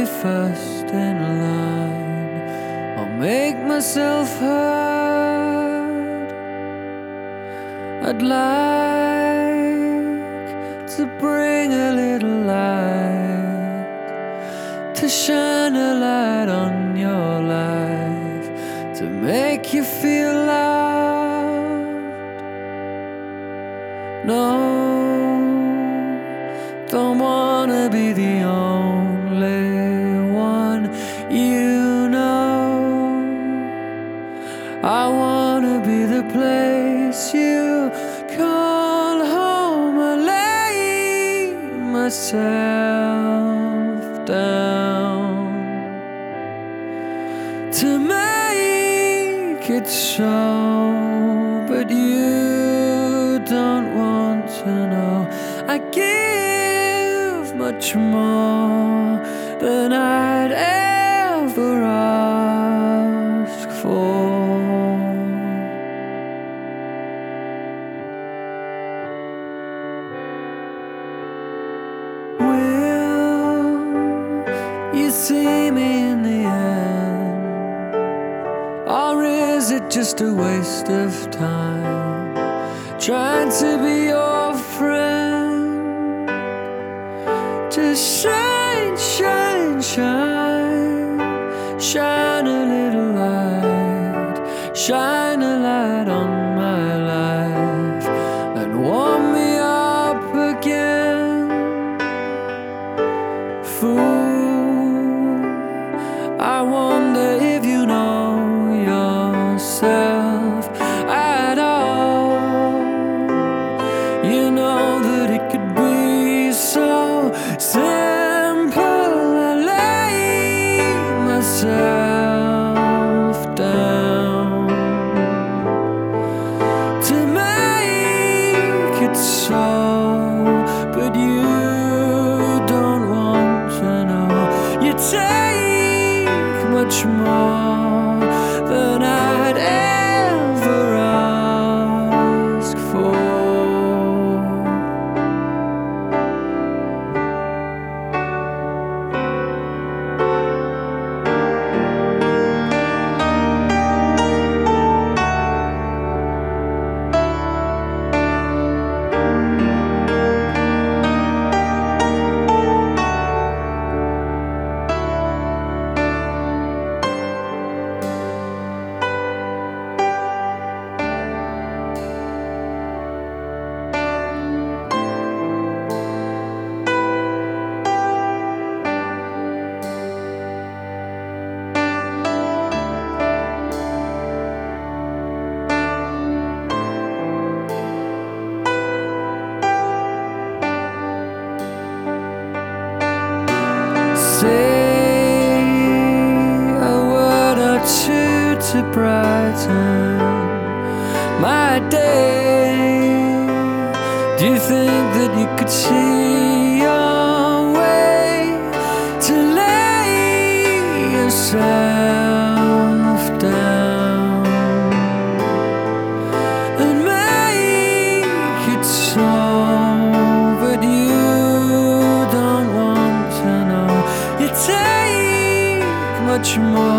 be first in line. I'll make myself heard. I'd like to bring a little light, to shine a light on your life, to make you feel loved. No, don't wanna be the only one, you know. I wanna be the place you call home. I lay myself down to make it so, but you don't want to know. I give much more than I'd ever ask for. Will you see me in the end? Or is it just a waste of time, trying to be your friend? Just shine, shine, shine, shine a little light, shine a light on my life, and warm me up again. Fool, I wonder if you know yourself at all. You know that it could be so simple. I lay myself down to make it so, but you don't want to know. You take much more than I'd ever ask for. Say a word or two to brighten my day. Do you think that you could see your way to lay yourself down and make it so, but you don't want to know. You take much more